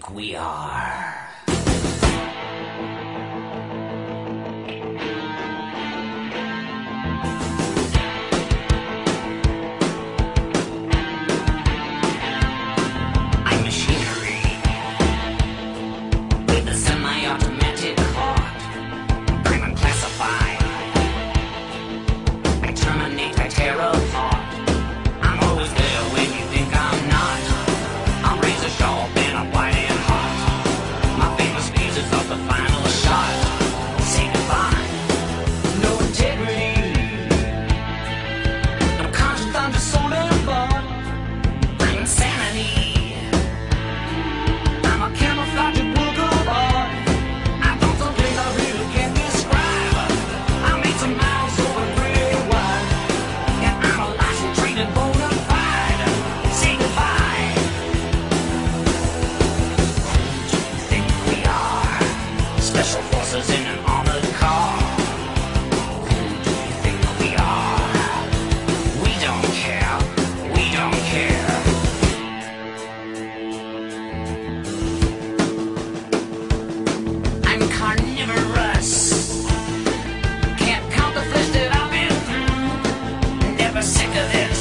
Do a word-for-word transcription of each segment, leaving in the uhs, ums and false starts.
think we are? I'm machinery with a semi-automatic heart. I'm unclassified. I terminate, I tear apart. I'm always there when you think I'm not. I'm razor sharp and I'm white and hot. My finger squeezes off the final shot. Say goodbye. No integrity. No conscience, I'm just soul and blood. I'm insanity. I'm a camouflage book of art. I've done some things I really can't describe. I made some miles over gray and wide. And I'm a license trained bona fide. Say goodbye. Who do you think we are? Special forces in an armored car. Who do you think we are? We don't care. We don't care. I'm carnivorous. Can't count the flesh that I've been through. Never sick of this.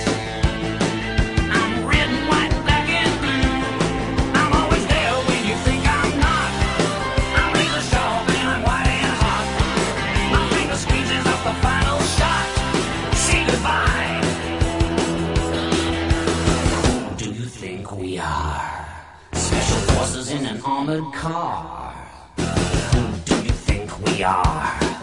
I'm red and white and black and blue. I'm always there when you think I'm not. I'm razor sharp and I'm white and hot. My finger squeezes off the final shot. Say goodbye. Who do you think we are? Special forces in an armored car. Who do you think we are?